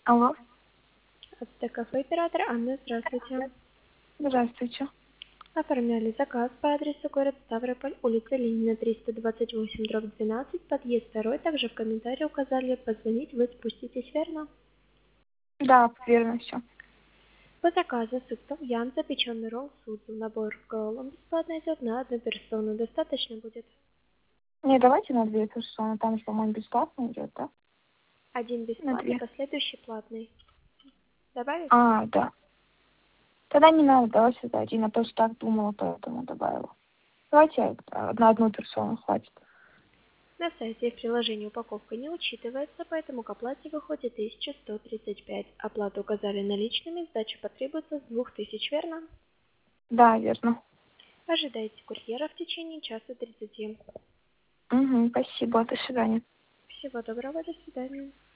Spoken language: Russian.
Алло, Кафе оператор Анна, здравствуйте. здравствуйте. Оформляли заказ по адресу город Ставрополь, улица Ленина, 328/12, подъезд 2, также в комментарии указали позвонить, вы спуститесь, верно? Да, верно все. По заказу суп том-ям, запеченный ролл с удом, набор в голом бесплатно идет на одну персону, достаточно будет? Не, давайте на 2 персоны, там же, по-моему, бесплатно идет, да? Один На бесплатный, 2. последующий платный. Добавить? А, да. Тогда не надо, давайте за 1, я просто так думала, поэтому добавила. Давайте на одну персону хватит. На сайте и в приложении упаковка не учитывается, поэтому к оплате выходит 1135. Оплату указали наличными, сдача потребуется с 2000, верно? Да, верно. Ожидайте курьера в течение часа 30. Угу, спасибо, до свидания. Всего доброго, до свидания.